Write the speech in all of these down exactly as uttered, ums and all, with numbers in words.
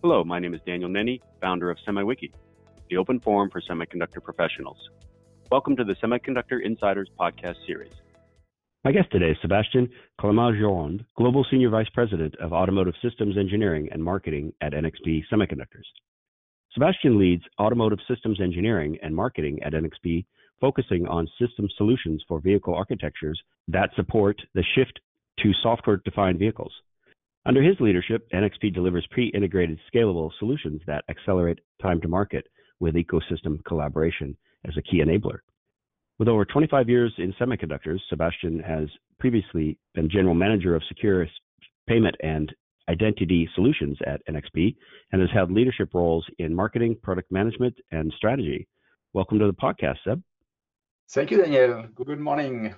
Hello, my name is Daniel Nenny, founder of SemiWiki, the open forum for semiconductor professionals. Welcome to the Semiconductor Insiders podcast series. My guest today is Sébastien Clément-Gironde, Global Senior Vice President of Automotive Systems Engineering and Marketing at N X P Semiconductors. Sébastien leads Automotive Systems Engineering and Marketing at N X P, focusing on system solutions for vehicle architectures that support the shift to software-defined vehicles. Under his leadership, N X P delivers pre-integrated scalable solutions that accelerate time to market with ecosystem collaboration as a key enabler. With over twenty-five years in semiconductors, Sébastien has previously been General Manager of Secure Payment and Identity Solutions at N X P and has held leadership roles in marketing, product management, and strategy. Welcome to the podcast, Seb. Thank you, Daniel. Good morning.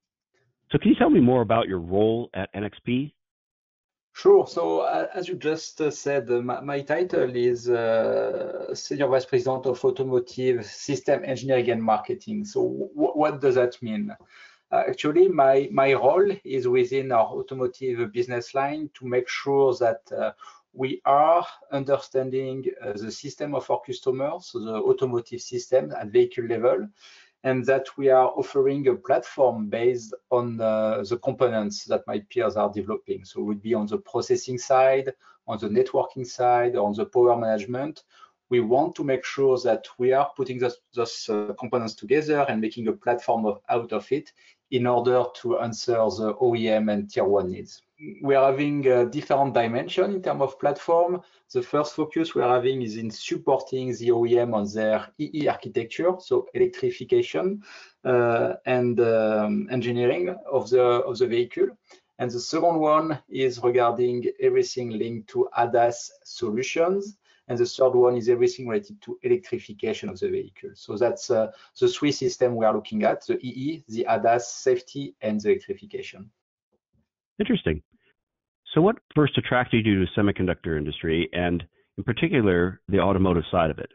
So can you tell me more about your role at N X P? Sure. So uh, as you just uh, said, uh, my, my title is uh, Senior Vice President of Automotive System Engineering and Marketing. So w- what does that mean? Uh, actually, my, my role is within our automotive business line to make sure that uh, we are understanding uh, the system of our customers, so the automotive system at vehicle level, and that we are offering a platform based on uh, the components that my peers are developing. So it would be on the processing side, on the networking side, or on the power management. We want to make sure that we are putting those, those uh, components together and making a platform of, out of it in order to answer the O E M and tier one needs. We are having a different dimension in terms of platform. The first focus we are having is in supporting the O E M on their E E architecture, so electrification uh, and um, engineering of the of the vehicle. And the second one is regarding everything linked to A D A S solutions. And the third one is everything related to electrification of the vehicle. So that's uh, the three systems we are looking at: the E E, the A D A S, safety, and the electrification. Interesting. So what first attracted you to the semiconductor industry and in particular the automotive side of it?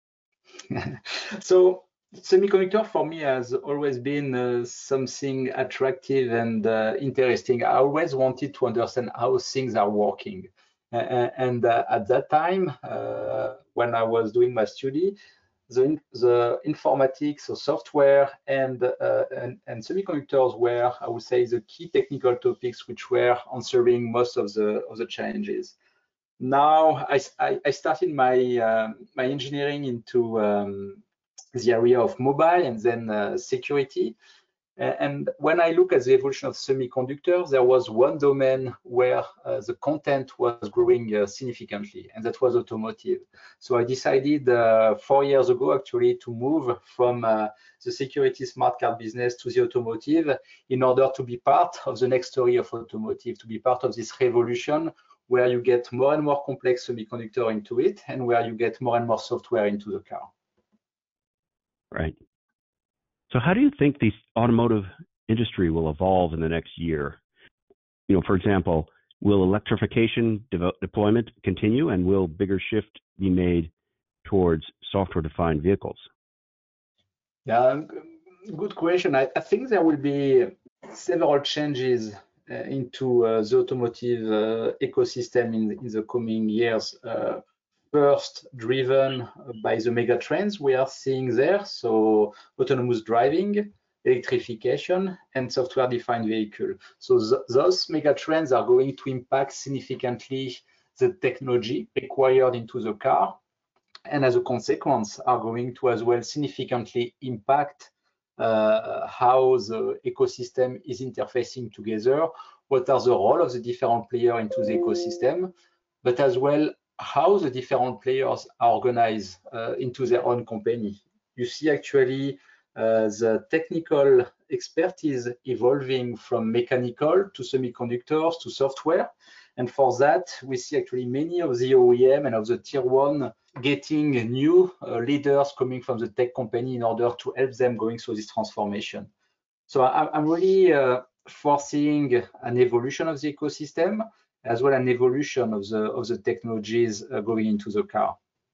So semiconductor for me has always been uh, something attractive and uh, interesting. I always wanted to understand how things are working. Uh, and uh, at that time, uh, when I was doing my study, The, the informatics, so software, and, uh, and and semiconductors were, I would say, the key technical topics which were answering most of the of the challenges. Now, I I, I started my um, my engineering into um, the area of mobile and then uh, security. And when I look at the evolution of semiconductors, there was one domain where uh, the content was growing uh, significantly, and that was automotive. So I decided uh, four years ago, actually, to move from uh, the security smart card business to the automotive in order to be part of the next story of automotive, to be part of this revolution where you get more and more complex semiconductor into it and where you get more and more software into the car. Right. So how do you think the automotive industry will evolve in the next year? You know, for example, will electrification de- deployment continue and will bigger shift be made towards software-defined vehicles? Yeah, good question. I, I think there will be several changes uh, into uh, the automotive uh, ecosystem in, in the coming years. Uh, First, driven by the mega trends we are seeing there, so autonomous driving, electrification, and software-defined vehicle. So th those mega trends are going to impact significantly the technology required into the car, and as a consequence, are going to as well significantly impact uh, how the ecosystem is interfacing together, what are the role of the different players into the ecosystem, but as well how the different players are organized uh, into their own company. You see actually uh, the technical expertise evolving from mechanical to semiconductors to software. And for that, we see actually many of the O E M and of the tier one getting new uh, leaders coming from the tech company in order to help them going through this transformation. So I, I'm really uh, foreseeing an evolution of the ecosystem, as well as an evolution of the of the technologies uh, going into the car.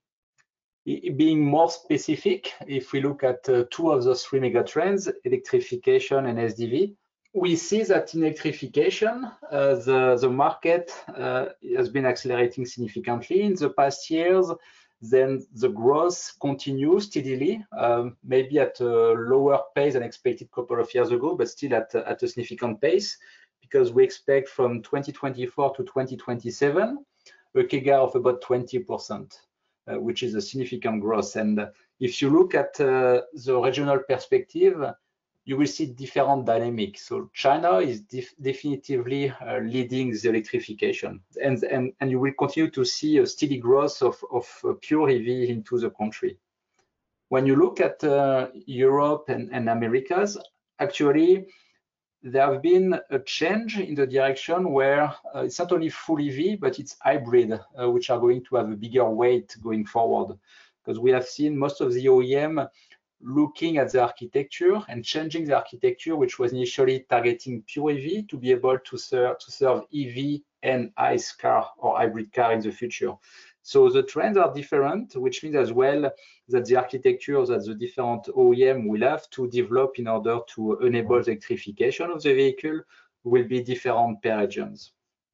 I, being more specific, if we look at uh, two of those three mega trends, electrification and S D V, we see that in electrification, uh, the, the market uh, has been accelerating significantly in the past years. Then the growth continues steadily, um, maybe at a lower pace than expected a couple of years ago, but still at, at a significant pace, because we expect from twenty twenty-four to twenty twenty-seven a C A G R of about twenty percent, uh, which is a significant growth. And if you look at uh, the regional perspective, you will see different dynamics. So China is def definitively uh, leading the electrification, and, and, and you will continue to see a steady growth of, of uh, pure E V into the country. When you look at uh, Europe and, and Americas, actually, there have been a change in the direction where uh, it's not only full E V, but it's hybrid, uh, which are going to have a bigger weight going forward. Because we have seen most of the O E M looking at the architecture and changing the architecture, which was initially targeting pure E V, to be able to serve, to serve E V and ICE car or hybrid car in the future. So the trends are different, which means as well that the architecture that the different O E M will have to develop in order to enable the electrification of the vehicle will be different per regions.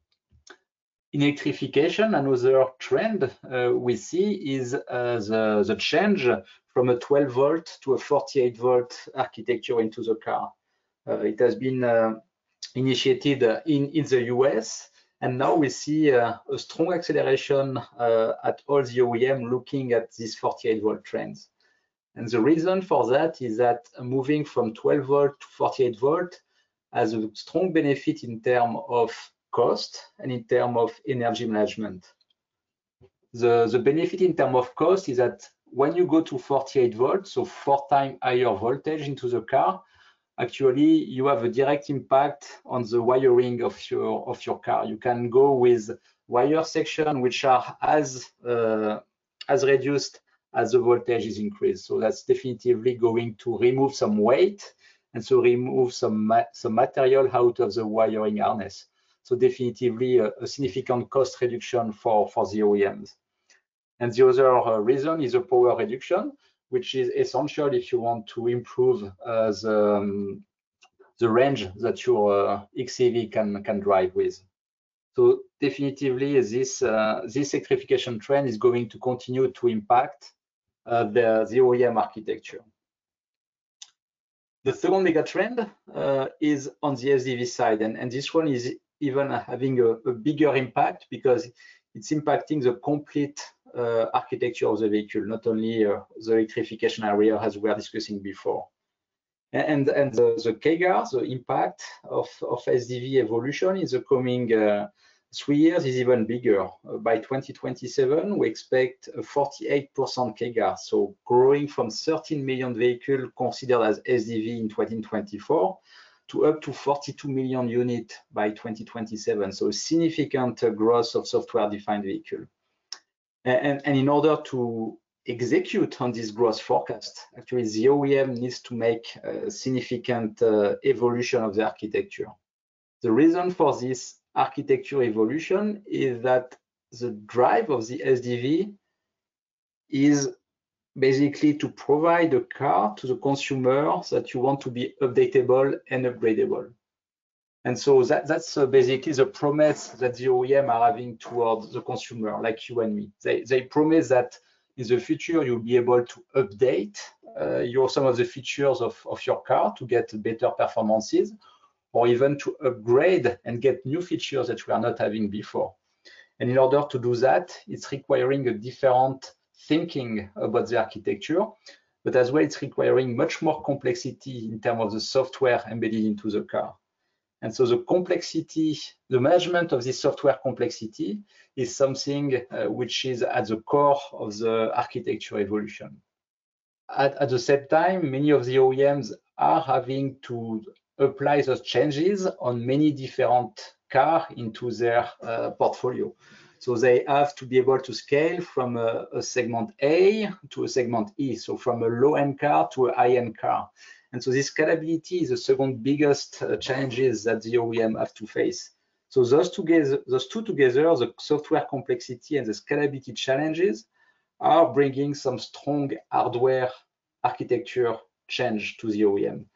In electrification, another trend uh, we see is uh, the, the change from a twelve volt to a forty-eight volt architecture into the car. Uh, it has been uh, initiated in, in the U S, and now we see uh, a strong acceleration uh, at all the O E M looking at these forty-eight volt trends. And the reason for that is that moving from twelve volt to forty-eight volt has a strong benefit in terms of cost and in terms of energy management. The, the benefit in terms of cost is that when you go to forty-eight volts, so four times higher voltage into the car, actually you have a direct impact on the wiring of your of your car. You can go with wire section which are as uh, as reduced as the voltage is increased. So that's definitively going to remove some weight and so remove some ma some material out of the wiring harness. So definitively a, a significant cost reduction for for the O E Ms. And the other uh, reason is the power reduction, which is essential if you want to improve uh, the, um, the range that your uh, X E V can, can drive with. So definitively this, uh, this electrification trend is going to continue to impact uh, the, the O E M architecture. The second mega trend uh, is on the S D V side, and, and this one is even having a, a bigger impact because it's impacting the complete uh, architecture of the vehicle, not only uh, the electrification area as we were discussing before. And, and the, the C A G R, the impact of, of S D V evolution in the coming uh, three years is even bigger. Uh, by twenty twenty-seven, we expect a forty-eight percent C A G R, so growing from thirteen million vehicles considered as S D V in twenty twenty-four to up to forty-two million units by twenty twenty-seven, so a significant uh, growth of software-defined vehicle. And, and in order to execute on this growth forecast, actually the O E M needs to make a significant uh, evolution of the architecture. The reason for this architecture evolution is that the drive of the S D V is basically to provide a car to the consumer that you want to be updatable and upgradable. And so that, that's uh, basically the promise that the O E M are having towards the consumer, like you and me. They, they promise that in the future, you'll be able to update uh, your, some of the features of, of your car to get better performances, or even to upgrade and get new features that we are not having before. And in order to do that, it's requiring a different thinking about the architecture, but as well, it's requiring much more complexity in terms of the software embedded into the car. And so the complexity, the management of this software complexity is something uh, which is at the core of the architecture evolution. At, at the same time, many of the O E Ms are having to apply those changes on many different cars into their uh, portfolio. So they have to be able to scale from a, a segment A to a segment E, so from a low-end car to a high-end car. And so this scalability is the second biggest uh, challenges that the O E M have to face. So those, together, those two together, the software complexity and the scalability challenges, are bringing some strong hardware architecture change to the O E M.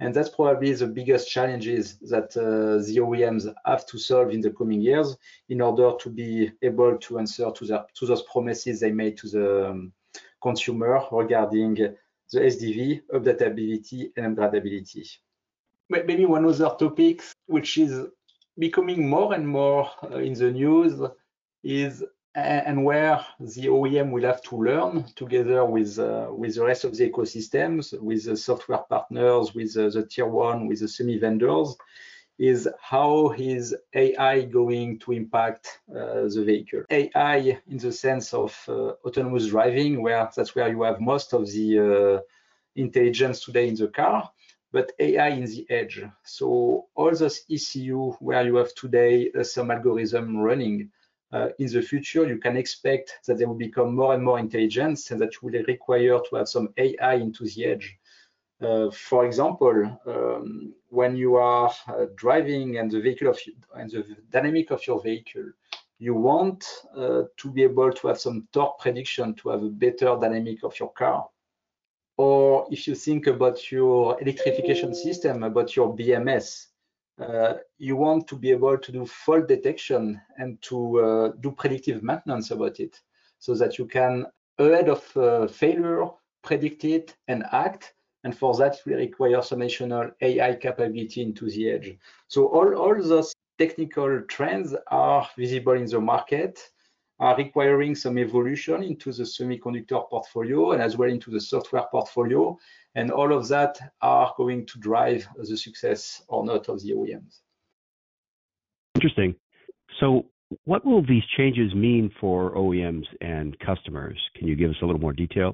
And that's probably the biggest challenges that uh, the O E Ms have to solve in the coming years in order to be able to answer to, the, to those promises they made to the um, consumer regarding the S D V, updatability, and upgradability. Maybe one other topic which is becoming more and more uh, in the news is and where the O E M will have to learn together with uh, with the rest of the ecosystems, with the software partners, with uh, the tier one, with the semi vendors, is how is A I going to impact uh, the vehicle? A I in the sense of uh, autonomous driving, where that's where you have most of the uh, intelligence today in the car, but A I in the edge. So all those E C U where you have today uh, some algorithm running, uh, in the future, you can expect that they will become more and more intelligent and that you will require to have some A I into the edge. Uh, for example, um, when you are uh, driving and the vehicle of and the dynamic of your vehicle, you want uh, to be able to have some torque prediction to have a better dynamic of your car. Or if you think about your electrification system, about your B M S, uh, you want to be able to do fault detection and to uh, do predictive maintenance about it, so that you can, ahead of uh, failure, predict it and act. And for that, it will require some additional A I capability into the edge. So all, all those technical trends are visible in the market, are requiring some evolution into the semiconductor portfolio and as well into the software portfolio. And all of that are going to drive the success or not of the O E Ms. Interesting. So what will these changes mean for O E Ms and customers? Can you give us a little more detail?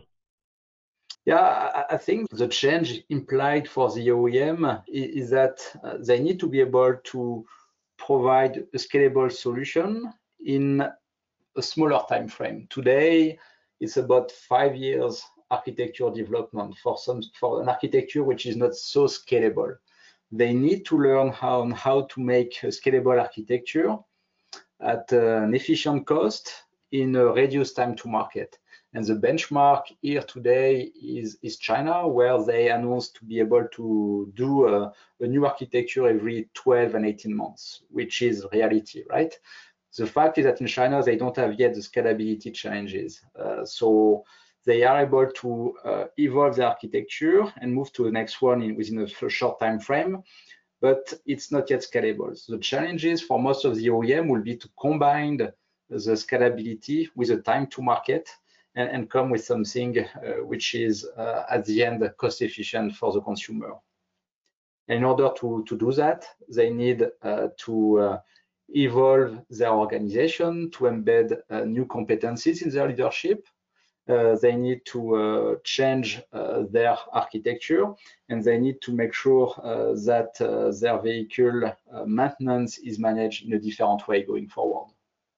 Yeah, I think the change implied for the O E M is that they need to be able to provide a scalable solution in a smaller time frame. Today, it's about five years architecture development for some for an architecture which is not so scalable. They need to learn how how to make a scalable architecture at an efficient cost in a reduced time to market. And the benchmark here today is, is China, where they announced to be able to do a, a new architecture every twelve and eighteen months, which is reality, right? The fact is that in China, they don't have yet the scalability challenges. Uh, so they are able to uh, evolve the architecture and move to the next one in, within a short time frame, but it's not yet scalable. So the challenges for most of the O E M will be to combine the scalability with the time to market and, and come with something uh, which is uh, at the end cost efficient for the consumer. And in order to, to do that, they need uh, to uh, evolve their organization, to embed uh, new competencies in their leadership. Uh, they need to uh, change uh, their architecture, and they need to make sure uh, that uh, their vehicle uh, maintenance is managed in a different way going forward.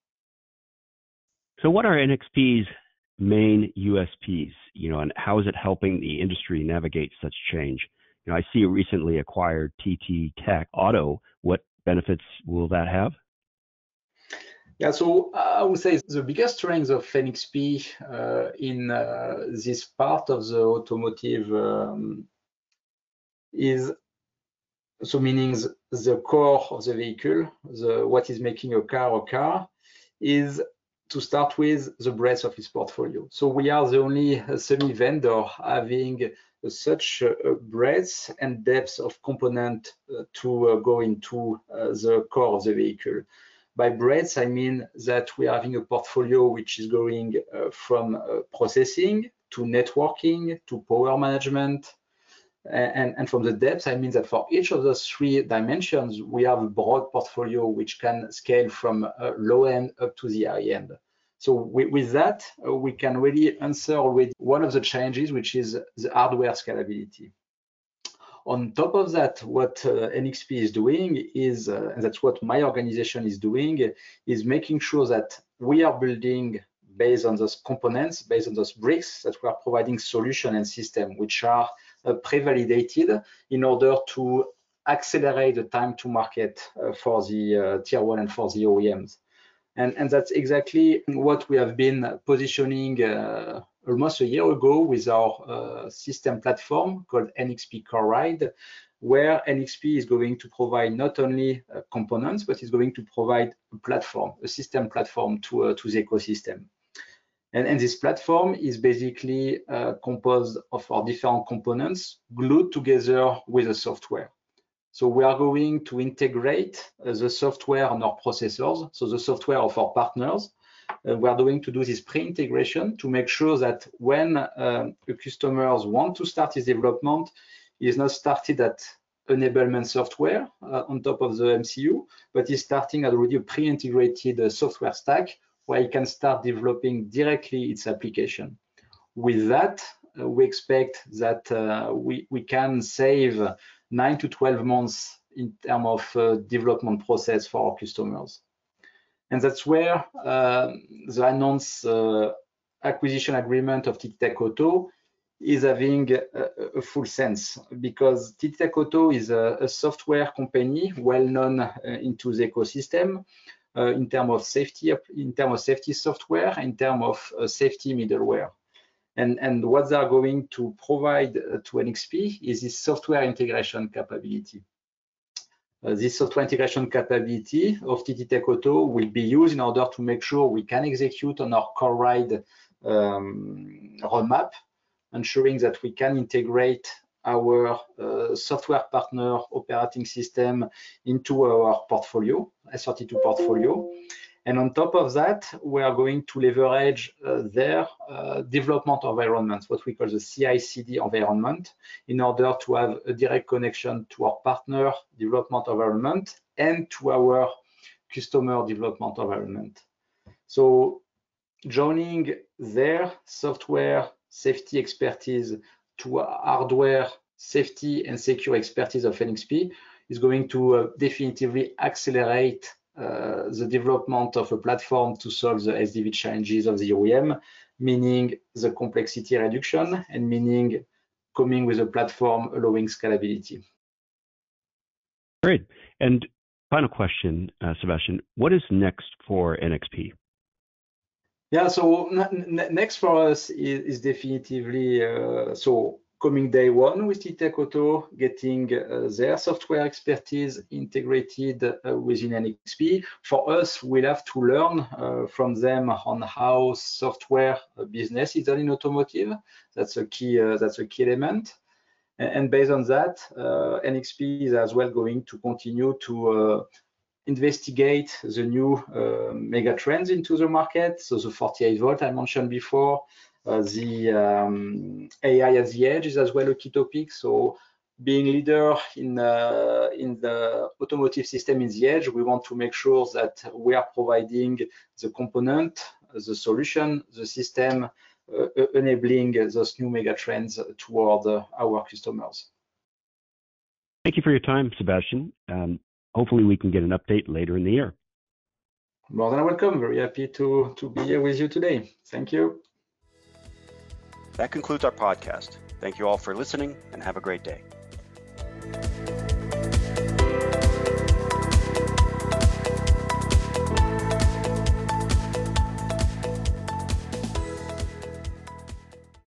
So what are N X P's main U S Ps, you know, and how is it helping the industry navigate such change? You know, I see you recently acquired T T Tech Auto. What benefits will that have? Yeah, so I would say the biggest strength of N X P uh, in uh, this part of the automotive um, is, so meaning the core of the vehicle, the what is making a car a car, is to start with the breadth of its portfolio. So we are the only semi vendor having such a breadth and depth of component uh, to uh, go into uh, the core of the vehicle. By breadth, I mean that we are having a portfolio which is going uh, from uh, processing to networking to power management. And, and from the depth, I mean that for each of those three dimensions, we have a broad portfolio which can scale from uh, low end up to the high end. So with, with that, uh, we can really answer with one of the challenges, which is the hardware scalability. On top of that, what uh, N X P is doing is, uh, and that's what my organization is doing, is making sure that we are building based on those components, based on those bricks, that we are providing solution and system which are uh, pre-validated in order to accelerate the time to market uh, for the uh, tier one and for the O E Ms. And, and that's exactly what we have been positioning uh, almost a year ago with our uh, system platform called N X P CoreRide, where N X P is going to provide not only uh, components, but is going to provide a platform, a system platform to, uh, to the ecosystem. And, and this platform is basically uh, composed of our different components glued together with the software. So we are going to integrate uh, the software on our processors, so the software of our partners. Uh, we are going to do this pre-integration to make sure that when uh, the customers want to start his development, he is not started at enablement software uh, on top of the M C U, but is starting at already a pre-integrated uh, software stack where he can start developing directly its application. With that, uh, we expect that uh, we, we can save nine to twelve months in terms of uh, development process for our customers. And that's where uh, the announced uh, acquisition agreement of TTTech Auto is having a, a full sense, because TTTech Auto is a, a software company well known uh, into the ecosystem uh, in terms of safety, in terms of safety software, in terms of uh, safety middleware. And, and what they are going to provide uh, to N X P is this software integration capability. Uh, this software integration capability of TTTech Auto will be used in order to make sure we can execute on our CoreRide um, roadmap, ensuring that we can integrate our uh, software partner operating system into our portfolio, S R T two portfolio. And on top of that, we are going to leverage uh, their uh, development environment, what we call the C I C D environment, in order to have a direct connection to our partner development environment and to our customer development environment. So joining their software safety expertise to hardware safety and secure expertise of N X P is going to uh, definitively accelerate Uh, the development of a platform to solve the S D V challenges of the O E M, meaning the complexity reduction and meaning coming with a platform allowing scalability. Great. And final question, uh, Sebastian, what is next for N X P? Yeah, so next for us is, is definitively, uh, so coming day one with TTTech Auto, getting uh, their software expertise integrated uh, within N X P. For us, we'll have to learn uh, from them on how software business is done in automotive. That's a key. Uh, that's a key element. And, and based on that, uh, N X P is as well going to continue to uh, investigate the new uh, mega trends into the market. So the forty-eight volt I mentioned before. Uh, the um, A I at the edge is as well a key topic. So being leader in, uh, in the automotive system in the edge, we want to make sure that we are providing the component, the solution, the system, uh, enabling those new mega trends toward uh, our customers. Thank you for your time, Sebastian. Um, hopefully we can get an update later in the year. More than welcome. Very happy to, to be here with you today. Thank you. That concludes our podcast. Thank you all for listening and have a great day.